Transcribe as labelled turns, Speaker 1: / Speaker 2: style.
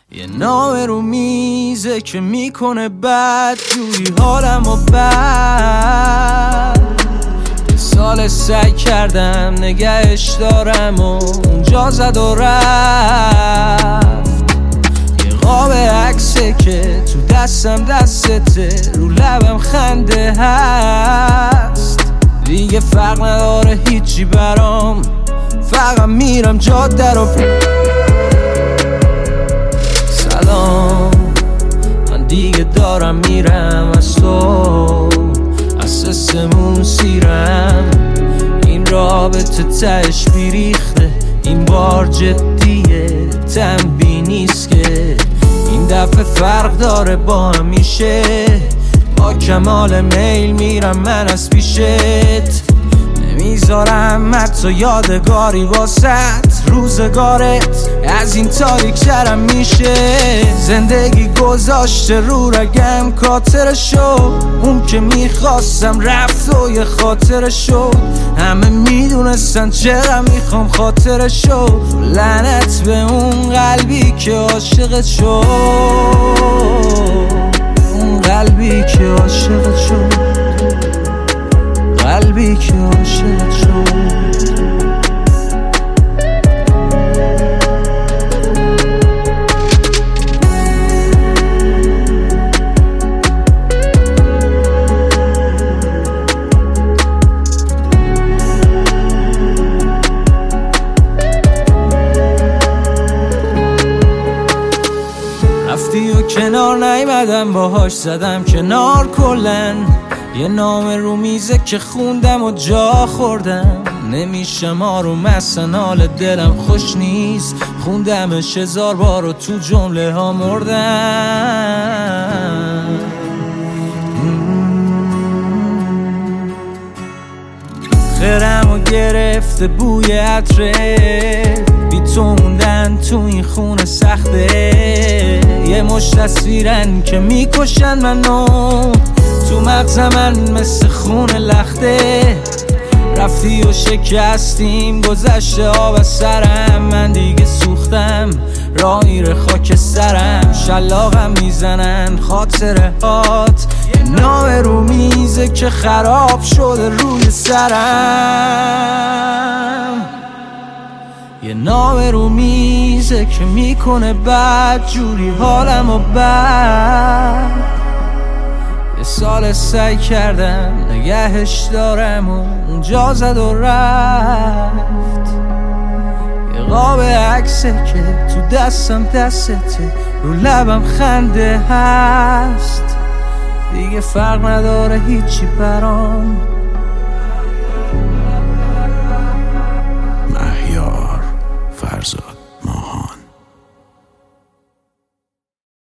Speaker 1: یه نامه رو میزه که میکنه بد جوری حالم و بد. یه سال سعی کردم نگهش دارم و اونجا زد و رفت. یه قاب عکسه که تو دستم دستته، رو لبم خنده هست. دیگه فرق نداره هیچی برام، فقط میرم جاده رو. سلام، من دیگه دارم میرم از تو، اساسمون سیرم. این رابطه تهش بیریخته، این بار جدیه، تنبیه نیست که این دفعه فرق داره با همیشه. با کمال میل میرم من از پیشت، نمیذارم حتی یادگاری واسط. روزگارت از این تاریک ترم میشه. زندگی گذاشته رو رگم کاتر شد، اون که میخواستم رفت و یه خاطر شد. همه میدونستن چرا میخوام خاطر شد. لعنت به اون قلبی که عاشقت شد، اون قلبی که عاشقت شد، قلبی که عاشقت شد. رفتی و کنار نیومدم، باهاش زدم کنار کلن. یه نامه رو میزه که خوندم و جا خوردم. نمیشم آروم اصلا، حال دلم خوش نیست. خوندمش 1000 بار و تو جمله ها مردم. خیرم و گرفته بوی عطره، بی تو موندن تو این خونه سخته. یه مش تصویرن که میکشن منو، تو مغز من مثل خون لخته. رفتی و شکستیم، گذشته آب از سرم. من دیگه سوختم، راه میره خاک سرم. شلاقم میزنن خاطره هات، یه نامه رو میزه که خراب شده روی سرم. یه نامه رو میزه که میکنه بد جوری حالم و بد. یه سال سعی کردم نگهش دارم و اونجا زد و رفت. یه قاب عکسه که تو دستم دستته، رو لبم خنده هست. دیگه فرق نداره هیچی برام،